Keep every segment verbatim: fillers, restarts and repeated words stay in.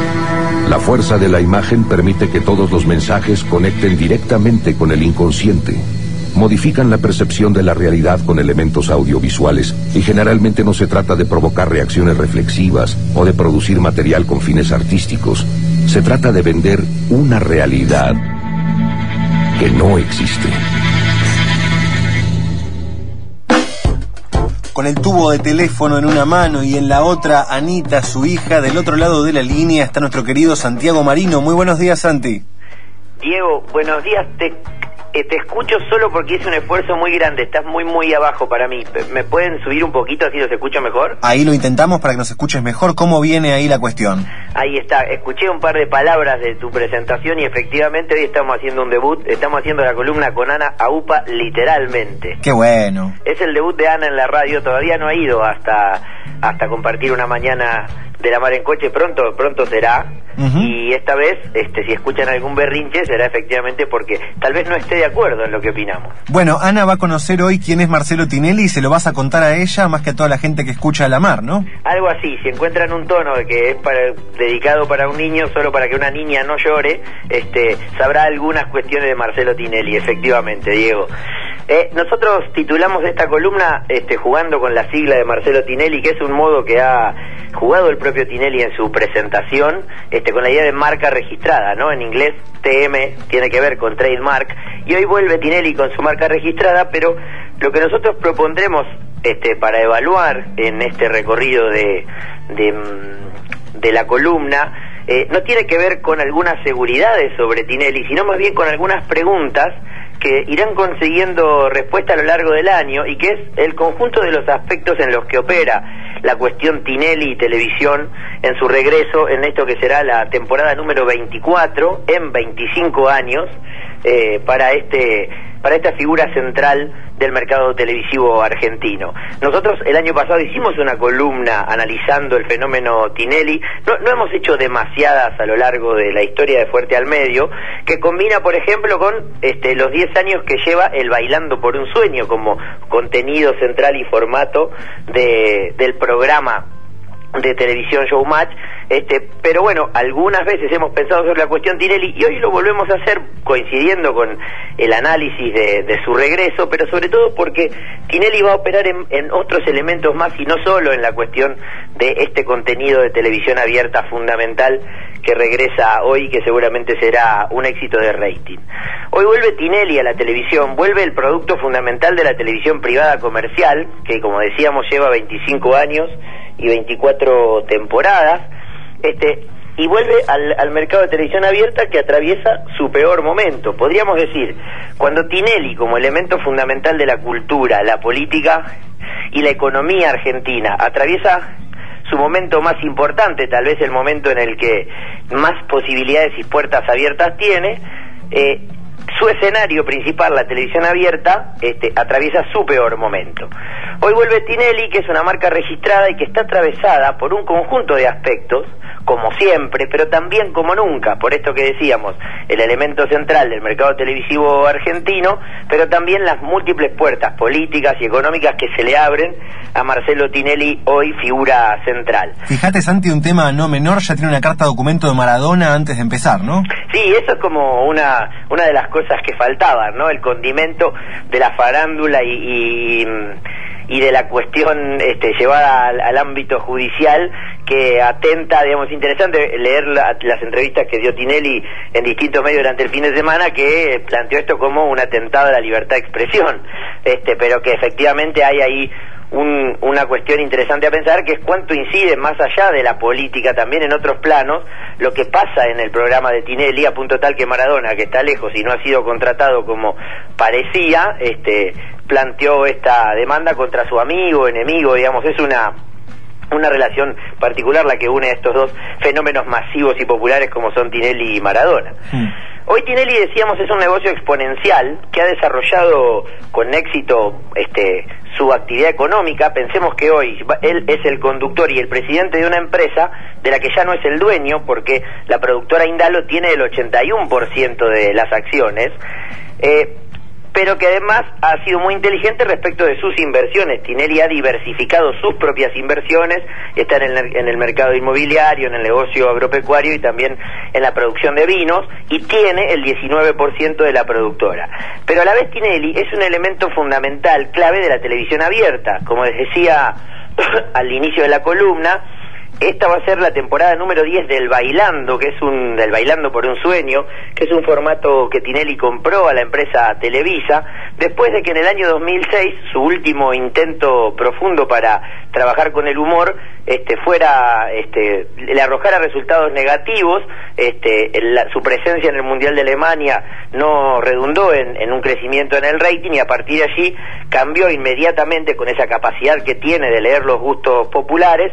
La fuerza de la imagen permite que todos los mensajes conecten directamente con el inconsciente. Modifican la percepción de la realidad con elementos audiovisuales y generalmente no se trata de provocar reacciones reflexivas o de producir material con fines artísticos. Se trata de vender una realidad que no existe. Con el tubo de teléfono en una mano y en la otra Anita, su hija. Del otro lado de la línea está nuestro querido Santiago Marino. Muy buenos días, Santi. Diego, buenos días. Te, eh, te escucho solo porque hice un esfuerzo muy grande. Estás muy, muy abajo para mí. ¿Me pueden subir un poquito así los escucho mejor? Ahí lo intentamos para que nos escuches mejor. ¿Cómo viene ahí la cuestión? Ahí está. Escuché un par de palabras de tu presentación y efectivamente hoy estamos haciendo un debut. Estamos haciendo la columna con Ana Aupa, literalmente. ¡Qué bueno! Es el debut de Ana en la radio. Todavía no ha ido hasta, hasta compartir una mañana de la mar en coche. Pronto, pronto será. Uh-huh. Y esta vez, este, si escuchan algún berrinche, será efectivamente porque tal vez no esté de acuerdo en lo que opinamos. Bueno, Ana va a conocer hoy quién es Marcelo Tinelli y se lo vas a contar a ella más que a toda la gente que escucha a la mar, ¿no? Algo así. Si encuentran un tono de que es para, dedicado para un niño, solo para que una niña no llore, este, sabrá algunas cuestiones de Marcelo Tinelli, efectivamente, Diego. Eh, nosotros titulamos esta columna este, jugando con la sigla de Marcelo Tinelli, que es un modo que ha jugado el propio Tinelli en su presentación, este, con la idea de marca registrada, ¿no? En inglés T M tiene que ver con trademark, y hoy vuelve Tinelli con su marca registrada, pero lo que nosotros propondremos este, para evaluar en este recorrido de, de, de la columna, eh, no tiene que ver con algunas seguridades sobre Tinelli, sino más bien con algunas preguntas que irán consiguiendo respuesta a lo largo del año y que es el conjunto de los aspectos en los que opera la cuestión Tinelli y televisión en su regreso en esto que será la temporada número veinticuatro en veinticinco años eh, para este para esta figura central del mercado televisivo argentino. Nosotros el año pasado hicimos una columna analizando el fenómeno Tinelli. No, no hemos hecho demasiadas a lo largo de la historia de Fuerte al Medio, que combina, por ejemplo, con este, los diez años que lleva el Bailando por un Sueño como contenido central y formato de, del programa de televisión Showmatch, este, pero bueno, algunas veces hemos pensado sobre la cuestión Tinelli y hoy lo volvemos a hacer coincidiendo con el análisis de, de su regreso, pero sobre todo porque Tinelli va a operar en, en otros elementos más y no solo en la cuestión de este contenido de televisión abierta fundamental que regresa hoy, que seguramente será un éxito de rating. Hoy vuelve Tinelli a la televisión, vuelve el producto fundamental de la televisión privada comercial, que como decíamos lleva veinticinco años y veinticuatro temporadas, este, y vuelve al, al mercado de televisión abierta que atraviesa su peor momento. Podríamos decir, cuando Tinelli, como elemento fundamental de la cultura, la política y la economía argentina, atraviesa su momento más importante, tal vez el momento en el que más posibilidades y puertas abiertas tiene, eh, su escenario principal, la televisión abierta, este, atraviesa su peor momento. Hoy vuelve Tinelli, que es una marca registrada y que está atravesada por un conjunto de aspectos, como siempre, pero también como nunca, por esto que decíamos, el elemento central del mercado televisivo argentino, pero también las múltiples puertas políticas y económicas que se le abren a Marcelo Tinelli, hoy figura central. Fíjate, Santi, un tema no menor, ya tiene una carta documento de Maradona antes de empezar, ¿no? Sí, eso es como una una de las cosas que faltaban, ¿no? El condimento de la farándula y... y y de la cuestión este, llevada al, al ámbito judicial, que atenta, digamos, interesante leer la, las entrevistas que dio Tinelli en distintos medios durante el fin de semana, que planteó esto como un atentado a la libertad de expresión, este, pero que efectivamente hay ahí un, una cuestión interesante a pensar, que es cuánto incide más allá de la política, también en otros planos, lo que pasa en el programa de Tinelli, a punto tal que Maradona, que está lejos y no ha sido contratado como parecía, este planteó esta demanda contra su amigo, enemigo, digamos, es una una relación particular la que une a estos dos fenómenos masivos y populares como son Tinelli y Maradona. Mm. Hoy Tinelli, decíamos, es un negocio exponencial que ha desarrollado con éxito este su actividad económica. Pensemos que hoy él es el conductor y el presidente de una empresa de la que ya no es el dueño, porque la productora Indalo tiene el ochenta y uno por ciento de las acciones. Eh, pero que además ha sido muy inteligente respecto de sus inversiones. Tinelli ha diversificado sus propias inversiones, está en el, en el mercado inmobiliario, en el negocio agropecuario y también en la producción de vinos, y tiene el diecinueve por ciento de la productora. Pero a la vez Tinelli es un elemento fundamental, clave de la televisión abierta. Como les decía al inicio de la columna, esta va a ser la temporada número diez del Bailando, que es un del Bailando por un Sueño, que es un formato que Tinelli compró a la empresa Televisa, después de que en el año dos mil seis, su último intento profundo para trabajar con el humor, este fuera este le arrojara resultados negativos. Este la, su presencia en el Mundial de Alemania no redundó en, en un crecimiento en el rating, y a partir de allí cambió inmediatamente, con esa capacidad que tiene de leer los gustos populares,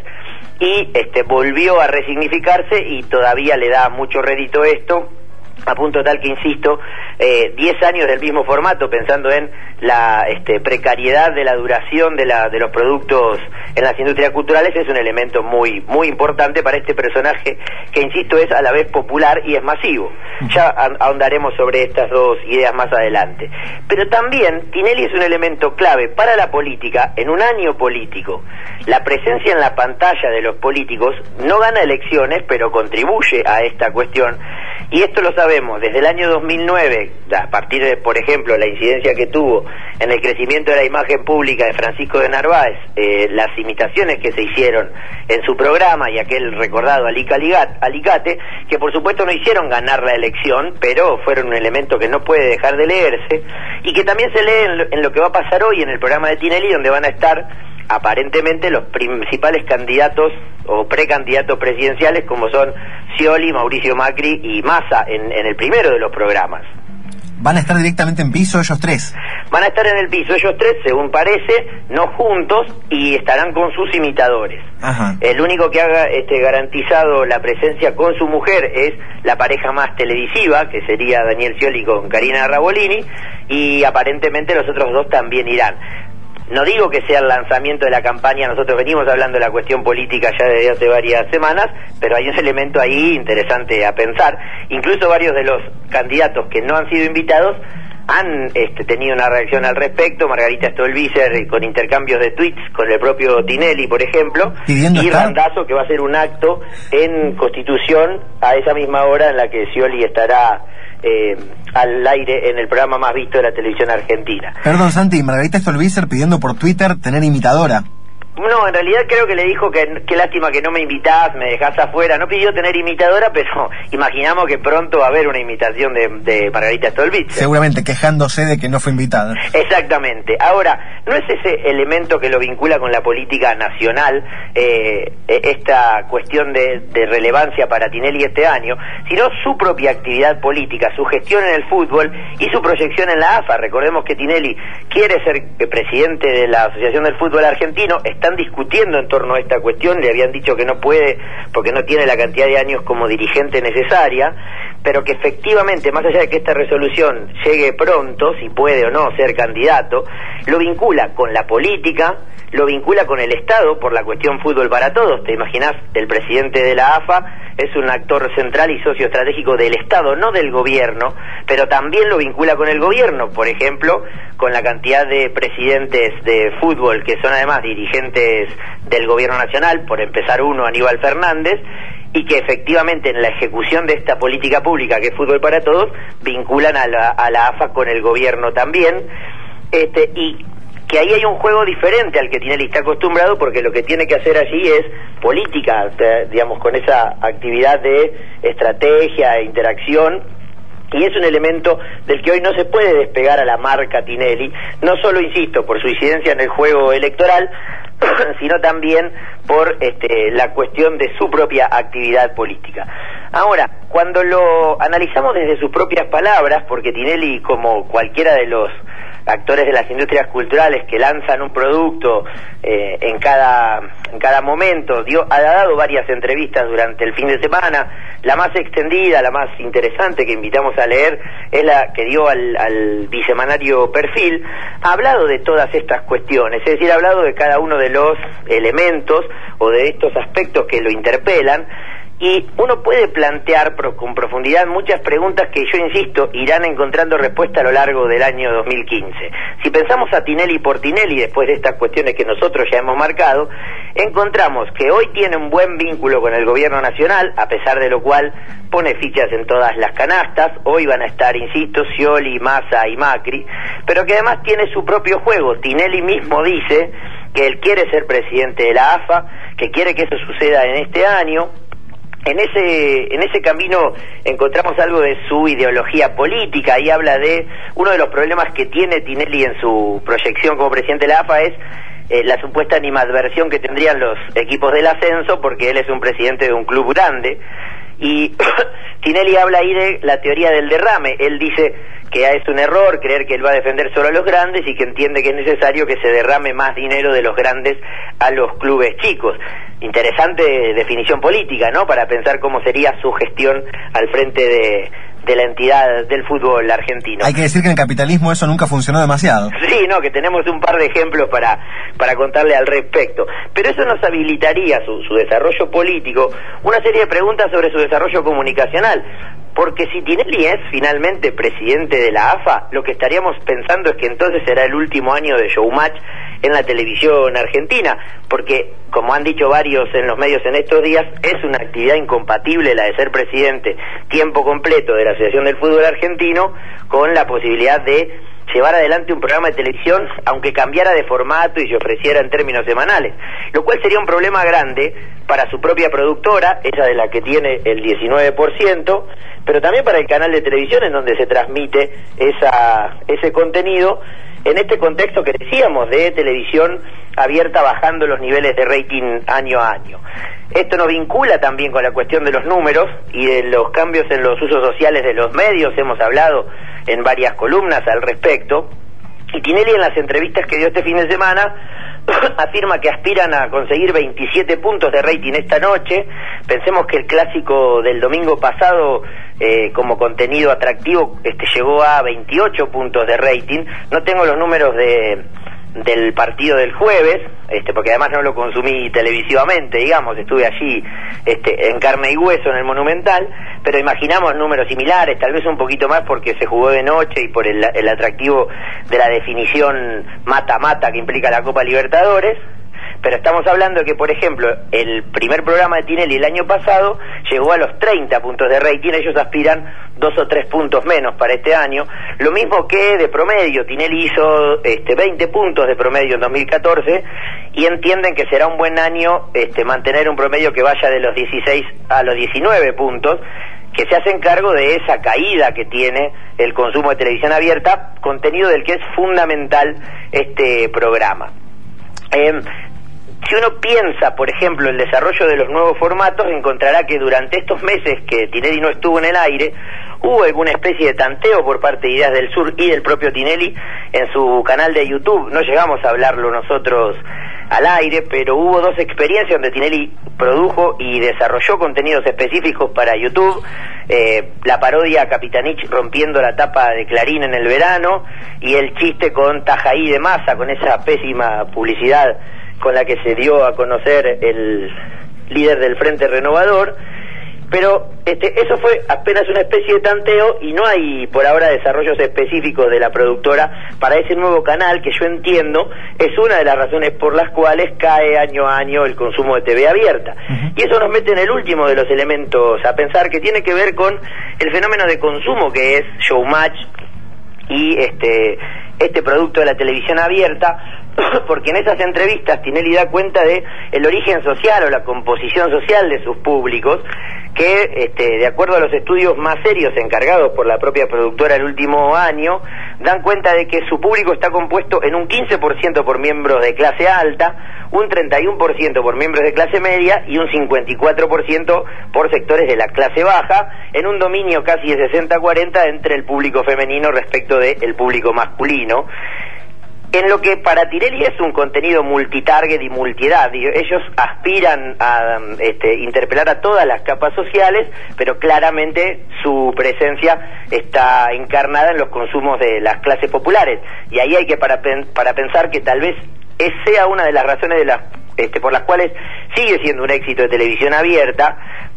y este volvió a resignificarse, y todavía le da mucho rédito esto, a punto tal que, insisto, eh, diez años del mismo formato, pensando en la este, precariedad de la duración de, la, de los productos en las industrias culturales, es un elemento muy muy importante para este personaje que, insisto, es a la vez popular y es masivo. Ya ahondaremos sobre estas dos ideas más adelante. Pero también Tinelli es un elemento clave para la política en un año político. La presencia en la pantalla de los políticos no gana elecciones, pero contribuye a esta cuestión, y esto lo sabemos desde el año dos mil nueve, a partir de, por ejemplo, la incidencia que tuvo en el crecimiento de la imagen pública de Francisco de Narváez, eh, las imitaciones que se hicieron en su programa y aquel recordado Alicate, que por supuesto no hicieron ganar la elección, pero fueron un elemento que no puede dejar de leerse, y que también se lee en lo, en lo que va a pasar hoy en el programa de Tinelli, donde van a estar aparentemente los principales candidatos o precandidatos presidenciales, como son Scioli, Mauricio Macri y Massa, en, en el primero de los programas. ¿Van a estar directamente en piso ellos tres? Van a estar en el piso ellos tres, según parece, no juntos, y estarán con sus imitadores. Ajá. El único que ha este, garantizado la presencia con su mujer es la pareja más televisiva, que sería Daniel Scioli con Karina Rabolini, y aparentemente los otros dos también irán. No digo que sea el lanzamiento de la campaña, nosotros venimos hablando de la cuestión política ya desde hace varias semanas, pero hay un elemento ahí interesante a pensar. Incluso varios de los candidatos que no han sido invitados han este, tenido una reacción al respecto. Margarita Stolbizer con intercambios de tweets con el propio Tinelli, por ejemplo, ¿Pidiendo y estar? Randazzo, que va a hacer un acto en Constitución a esa misma hora en la que Scioli estará Eh, al aire en el programa más visto de la televisión argentina. Perdón, Santi, Margarita Stolbizer pidiendo por Twitter tener imitadora. No, en realidad creo que le dijo que qué lástima que no me invitás, me dejás afuera. No pidió tener imitadora, pero imaginamos que pronto va a haber una imitación de, de Margarita Stolbizer. Seguramente quejándose de que no fue invitada. Exactamente. Ahora, no es ese elemento que lo vincula con la política nacional, eh, esta cuestión de, de relevancia para Tinelli este año, sino su propia actividad política, su gestión en el fútbol y su proyección en la A F A. Recordemos que Tinelli quiere ser presidente de la Asociación del Fútbol Argentino. Están discutiendo en torno a esta cuestión, le habían dicho que no puede porque no tiene la cantidad de años como dirigente necesaria, pero que efectivamente, más allá de que esta resolución llegue pronto, si puede o no ser candidato, lo vincula con la política, lo vincula con el Estado por la cuestión fútbol para todos. Te imaginás, el presidente de la A F A es un actor central y socio estratégico del Estado, no del gobierno, pero también lo vincula con el gobierno, por ejemplo, con la cantidad de presidentes de fútbol que son además dirigentes del gobierno nacional, por empezar uno, Aníbal Fernández, y que efectivamente en la ejecución de esta política pública que es fútbol para todos, vinculan a la, a la A F A con el gobierno también, este y que ahí hay un juego diferente al que Tinelli está acostumbrado, porque lo que tiene que hacer allí es política, digamos, con esa actividad de estrategia e interacción, y es un elemento del que hoy no se puede despegar a la marca Tinelli, no solo, insisto, por su incidencia en el juego electoral, sino también por este, la cuestión de su propia actividad política. Ahora, cuando lo analizamos desde sus propias palabras, porque Tinelli, como cualquiera de los actores de las industrias culturales que lanzan un producto eh, en cada en cada momento, dio, ha dado varias entrevistas durante el fin de semana. La más extendida, la más interesante que invitamos a leer es la que dio al, al bisemanario Perfil. Ha hablado de todas estas cuestiones, es decir, ha hablado de cada uno de los elementos o de estos aspectos que lo interpelan, Y uno puede plantear pro, con profundidad muchas preguntas que yo insisto irán encontrando respuesta a lo largo del año dos mil quince. Si pensamos a Tinelli por Tinelli, después de estas cuestiones que nosotros ya hemos marcado, encontramos que hoy tiene un buen vínculo con el gobierno nacional, a pesar de lo cual pone fichas en todas las canastas. Hoy van a estar, insisto, Scioli, Massa y Macri, pero que además tiene su propio juego. Tinelli mismo dice que él quiere ser presidente de la A F A, que quiere que eso suceda en este año. En ese, en ese camino encontramos algo de su ideología política, y habla de uno de los problemas que tiene Tinelli en su proyección como presidente de la A F A es eh, la supuesta animadversión que tendrían los equipos del ascenso, porque él es un presidente de un club grande. Y Tinelli habla ahí de la teoría del derrame. Él dice que es un error creer que él va a defender solo a los grandes y que entiende que es necesario que se derrame más dinero de los grandes a los clubes chicos. Interesante definición política, ¿no?, para pensar cómo sería su gestión al frente de, de la entidad del fútbol argentino. Hay que decir que en el capitalismo eso nunca funcionó demasiado. Sí, no, que tenemos un par de ejemplos para, para contarle al respecto. Pero eso nos habilitaría su, su desarrollo político, una serie de preguntas sobre su desarrollo comunicacional. Porque si Tinelli es finalmente presidente de la A F A, lo que estaríamos pensando es que entonces será el último año de Showmatch en la televisión argentina, porque, como han dicho varios en los medios en estos días, es una actividad incompatible la de ser presidente tiempo completo de la Asociación del Fútbol Argentino con la posibilidad de llevar adelante un programa de televisión, aunque cambiara de formato y se ofreciera en términos semanales, lo cual sería un problema grande para su propia productora, esa de la que tiene el diecinueve por ciento, pero también para el canal de televisión en donde se transmite esa, ese contenido, en este contexto que decíamos de televisión abierta bajando los niveles de rating año a año. Esto nos vincula también con la cuestión de los números y de los cambios en los usos sociales de los medios. Hemos hablado en varias columnas al respecto, y Tinelli en las entrevistas que dio este fin de semana afirma que aspiran a conseguir veintisiete puntos de rating esta noche. Pensemos que el clásico del domingo pasado eh, como contenido atractivo este llegó a veintiocho puntos de rating. No tengo los números de del partido del jueves, este porque además no lo consumí televisivamente, digamos, estuve allí este en carne y hueso en el Monumental, pero imaginamos números similares, tal vez un poquito más porque se jugó de noche y por el, el atractivo de la definición mata-mata que implica la Copa Libertadores. Pero estamos hablando de que, por ejemplo, el primer programa de Tinelli el año pasado llegó a los treinta puntos de rating. Ellos aspiran dos o tres puntos menos para este año. Lo mismo que de promedio. Tinelli hizo este, veinte puntos de promedio en dos mil catorce y entienden que será un buen año este, mantener un promedio que vaya de los dieciséis a los diecinueve puntos, que se hacen cargo de esa caída que tiene el consumo de televisión abierta, contenido del que es fundamental este programa. Eh, Si uno piensa, por ejemplo, el desarrollo de los nuevos formatos, encontrará que durante estos meses que Tinelli no estuvo en el aire, hubo alguna especie de tanteo por parte de Ideas del Sur y del propio Tinelli en su canal de YouTube. No llegamos a hablarlo nosotros al aire, pero hubo dos experiencias donde Tinelli produjo y desarrolló contenidos específicos para YouTube. Eh, la parodia Capitanich rompiendo la tapa de Clarín en el verano, y el chiste con Tajaí de Massa, con esa pésima publicidad con la que se dio a conocer el líder del Frente Renovador. Pero este, eso fue apenas una especie de tanteo y no hay por ahora desarrollos específicos de la productora para ese nuevo canal, que yo entiendo es una de las razones por las cuales cae año a año el consumo de T V abierta. Uh-huh. Y eso nos mete en el último de los elementos a pensar, que tiene que ver con el fenómeno de consumo que es Showmatch y este, este producto de la televisión abierta, porque en esas entrevistas Tinelli da cuenta de el origen social o la composición social de sus públicos, que este, de acuerdo a los estudios más serios encargados por la propia productora el último año, dan cuenta de que su público está compuesto en un quince por ciento por miembros de clase alta, un treinta y uno por ciento por miembros de clase media y un cincuenta y cuatro por ciento por sectores de la clase baja, en un dominio casi de sesenta a cuarenta entre el público femenino respecto del público masculino, en lo que para Tinelli es un contenido multitarget y multiedad. Ellos aspiran a este, interpelar a todas las capas sociales, pero claramente su presencia está encarnada en los consumos de las clases populares, y ahí hay que para, para pensar que tal vez sea una de las razones de las, este, por las cuales sigue siendo un éxito de televisión abierta,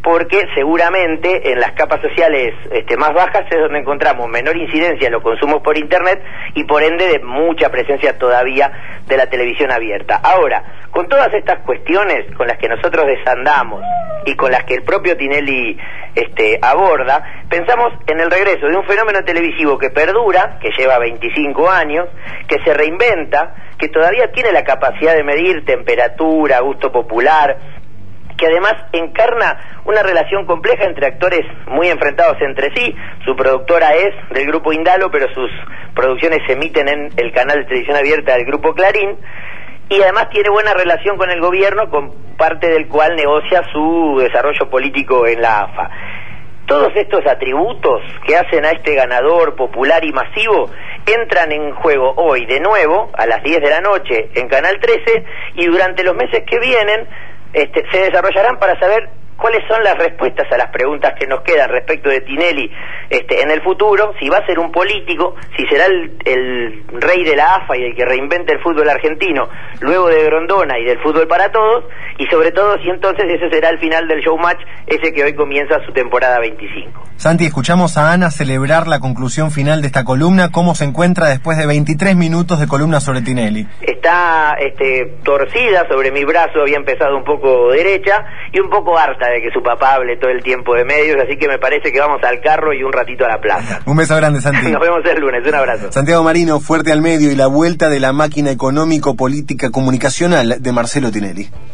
porque seguramente en las capas sociales este, más bajas es donde encontramos menor incidencia en los consumos por internet y por ende de mucha presencia todavía de la televisión abierta. Ahora, con todas estas cuestiones con las que nosotros desandamos y con las que el propio Tinelli este, aborda, pensamos en el regreso de un fenómeno televisivo que perdura, que lleva veinticinco años, que se reinventa, que todavía tiene la capacidad de medir temperatura, gusto popular, que además encarna una relación compleja entre actores muy enfrentados entre sí. Su productora es del grupo Indalo, pero sus producciones se emiten en el canal de televisión abierta del grupo Clarín, y además tiene buena relación con el gobierno, con parte del cual negocia su desarrollo político en la A F A. Todos estos atributos que hacen a este ganador popular y masivo entran en juego hoy de nuevo a las diez de la noche en Canal trece, y durante los meses que vienen Este, se desarrollarán para saber cuáles son las respuestas a las preguntas que nos quedan respecto de Tinelli este, en el futuro, si va a ser un político, si será el, el rey de la A F A y el que reinvente el fútbol argentino luego de Grondona y del fútbol para todos, y sobre todo si entonces ese será el final del showmatch, ese que hoy comienza su temporada veinticinco. Santi, escuchamos a Ana celebrar la conclusión final de esta columna. ¿Cómo se encuentra después de veintitrés minutos de columna sobre Tinelli? Está este, torcida sobre mi brazo, había empezado un poco derecha y un poco harta de que su papá hable todo el tiempo de medios, así que me parece que vamos al carro y un ratito a la plaza. Un beso grande, Santi. Nos vemos el lunes, un abrazo. Santiago Marino, Fuerte al Medio y la vuelta de la máquina económico-política comunicacional de Marcelo Tinelli.